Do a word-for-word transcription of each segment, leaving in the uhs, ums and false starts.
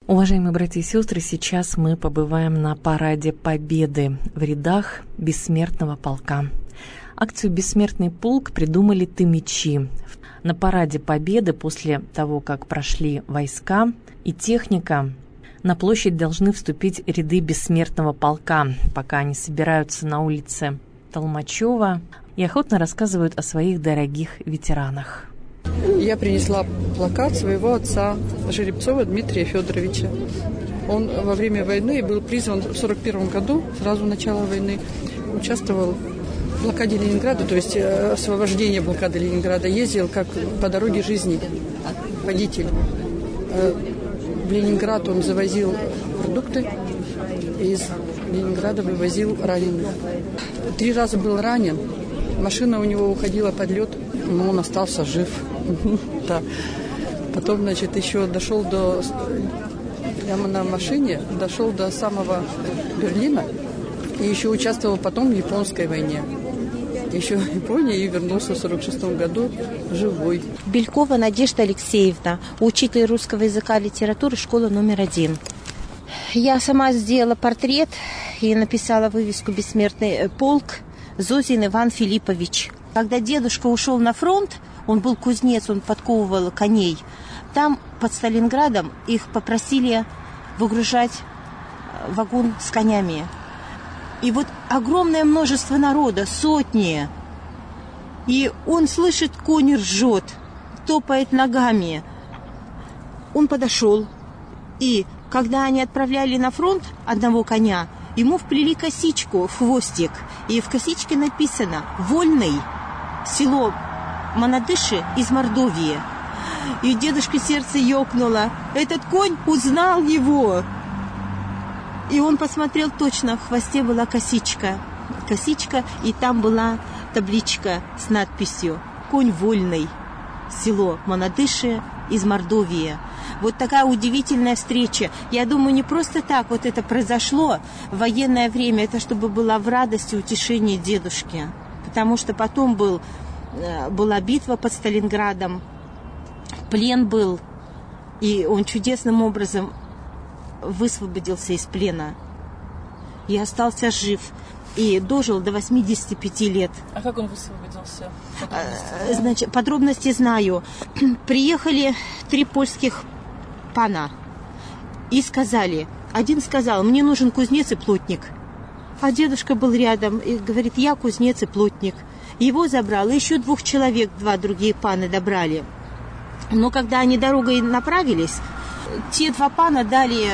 Уважаемые братья и сестры, сейчас мы побываем на параде Победы в рядах Бессмертного полка. Акцию «Бессмертный полк» придумали тымичи. На параде Победы, после того, как прошли войска и техника, на площадь должны вступить ряды Бессмертного полка, пока они собираются на улице Толмачева и охотно рассказывают о своих дорогих ветеранах. Я принесла плакат своего отца, Жеребцова Дмитрия Федоровича. Он во время войны был призван в сорок первом году, сразу начала войны, участвовал в блокаде Ленинграда, то есть освобождение блокады Ленинграда, ездил как по дороге жизни, водитель. В Ленинград он завозил продукты, из Ленинграда вывозил раненых. Три раза был ранен, машина у него уходила под лед, но он остался жив. Да. Потом, значит, еще дошел до... Прямо на машине дошел до самого Берлина и еще участвовал потом в японской войне. Еще в Японии и вернулся в сорок шестом году живой. Белькова Надежда Алексеевна, учитель русского языка и литературы, школа номер один. Я сама сделала портрет и написала вывеску «Бессмертный полк» Зозин Иван Филиппович. Когда дедушка ушел на фронт, он был кузнец, он подковывал коней. Там, под Сталинградом, их попросили выгружать вагон с конями. И вот огромное множество народа, сотни. И он слышит, конь ржет, топает ногами. Он подошел. И когда они отправляли на фронт одного коня, ему вплели косичку в хвостик. И в косичке написано «Вольный, село Монадыши из Мордовии». И дедушке сердце ёкнуло. Этот конь узнал его. И он посмотрел точно, в хвосте была косичка. Косичка, и там была табличка с надписью «Конь вольный, село Монадыши из Мордовии». Вот такая удивительная встреча. Я думаю, не просто так вот это произошло в военное время, это чтобы было в радости, утешение дедушки. Потому что потом был, была битва под Сталинградом, плен был, и он чудесным образом высвободился из плена и остался жив. И дожил до восьмидесяти пяти лет. А как он высвободился? Подробности? Значит, подробности знаю. Приехали три польских пана и сказали, один сказал, мне нужен кузнец и плотник. А дедушка был рядом и говорит, я кузнец и плотник. Его забрал, и еще двух человек, два другие паны добрали. Но когда они дорогой направились, те два пана дали...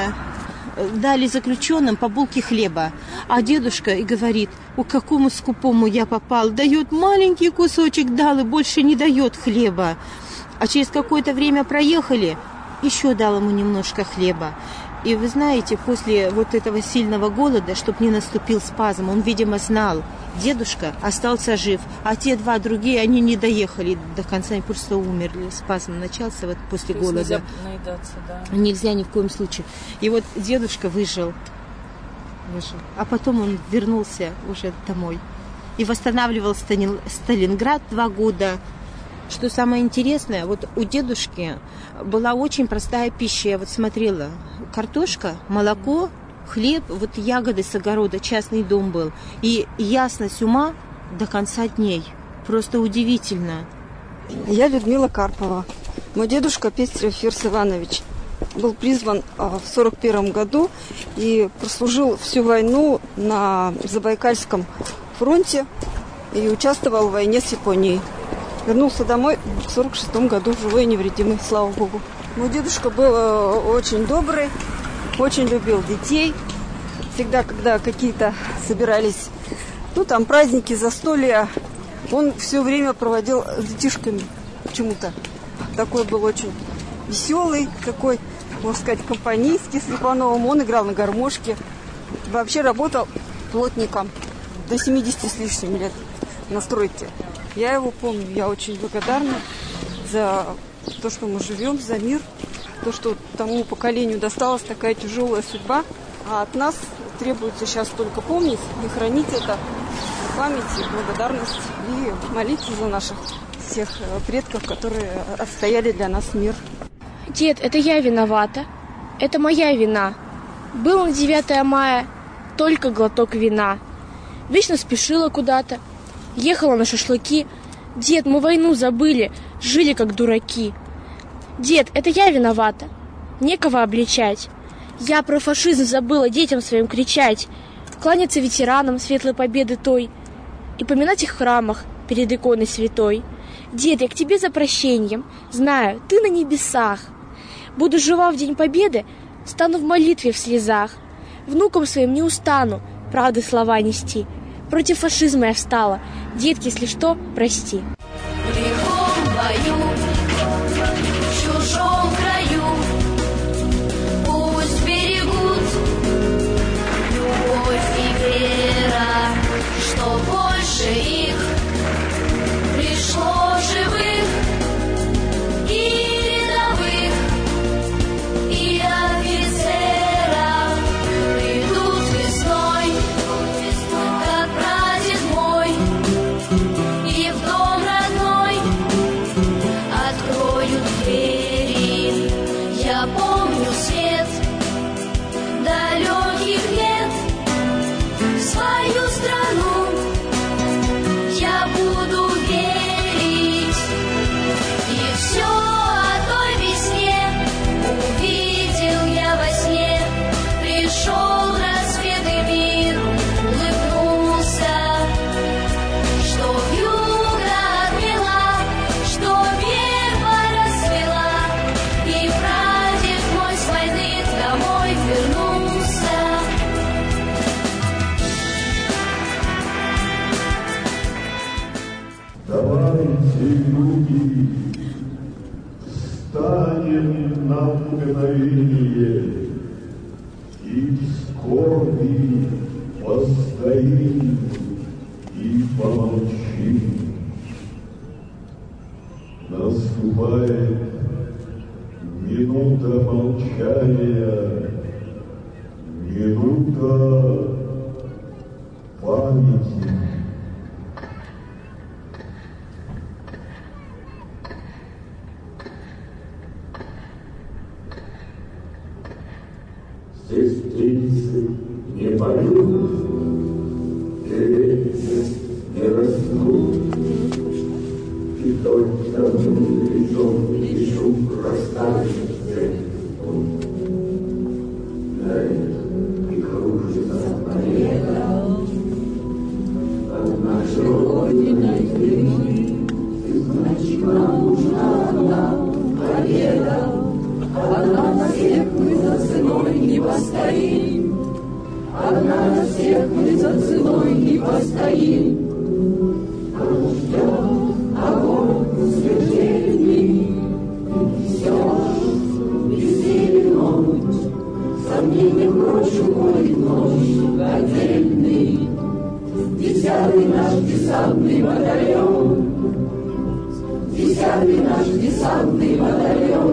дали заключенным по булке хлеба. А дедушка и говорит, о, какому скупому я попал. Дает маленький кусочек, дал и больше не дает хлеба. А через какое-то время проехали, еще дал ему немножко хлеба. И вы знаете, после вот этого сильного голода, чтобы не наступил спазм, он, видимо, знал, дедушка остался жив, а те два другие, они не доехали до конца, они просто умерли. Спазм начался вот после То голода. Нельзя наедаться, да? Нельзя ни в коем случае. И вот дедушка выжил. выжил. А потом он вернулся уже домой. И восстанавливал Сталинград два года. Что самое интересное, вот у дедушки была очень простая пища. Я вот смотрела. Картошка, молоко, хлеб, вот ягоды с огорода, частный дом был. И ясность ума до конца дней. Просто удивительно. Я Людмила Карпова. Мой дедушка Пестерев Фирс Иванович был призван в сорок первом году и прослужил всю войну на Забайкальском фронте и участвовал в войне с Японией. Вернулся домой в сорок шестом году живой и невредимый, слава Богу. Мой дедушка был очень добрый, очень любил детей. Всегда, когда какие-то собирались, ну, там, праздники, застолья, он все время проводил с детишками почему-то. Такой был очень веселый, такой, можно сказать, компанейский с Липановым. Он играл на гармошке. Вообще работал плотником до семидесяти с лишним лет на стройке. Я его помню, я очень благодарна за то, что мы живем, за мир, то, что тому поколению досталась такая тяжелая судьба. А от нас требуется сейчас только помнить и хранить это в памяти, благодарность и молиться за наших всех предков, которые отстояли для нас мир. Дед, это я виновата. это моя вина. Было на девятое мая только глоток вина. Вечно спешила куда-то, ехала на шашлыки. Дед, мы войну забыли, жили как дураки. Дед, это я виновата, некого обличать. Я про фашизм забыла детям своим кричать, кланяться ветеранам светлой победы той и поминать их в храмах перед иконой святой. Дед, я к тебе за прощением, знаю, ты на небесах. Буду жива в День Победы, стану в молитве в слезах. Внукам своим не устану правды слова нести. Против фашизма я встала, детки, если что, прости. В лихом бою, в чужом краю, пусть берегут любовь и вера, что больше их пришло живых и рядовых, и офицеров. Придут весной, как прадед мой, и в дом родной откроют двери. Я помню свет далеких лет, свою страну я буду верить. И все о той весне увидел я во сне. Пришел рассвет и мир улыбнулся, что вьюга отмела, что верба расцвела, и прадед мой с войны домой вернулся. Давайте, люди, встанем на мгновение и в скорби постоим и помолчим. Наступает минута молчания, минута памяти. Здесь птицы не поют, деревья не растут, и только мы лежим и шум растает цветут. Лает и кружится планета, от нашей Родины здесь, и значит нам нужна одна победа. Одна на всех мы за ценой не постоим, одна на всех мы за ценой не постоим. Ждет огонь священный, несешь веселье, сомнения прочь уходит ночь отдельный. Десятый наш десантный батальон, десятый наш десантный батальон.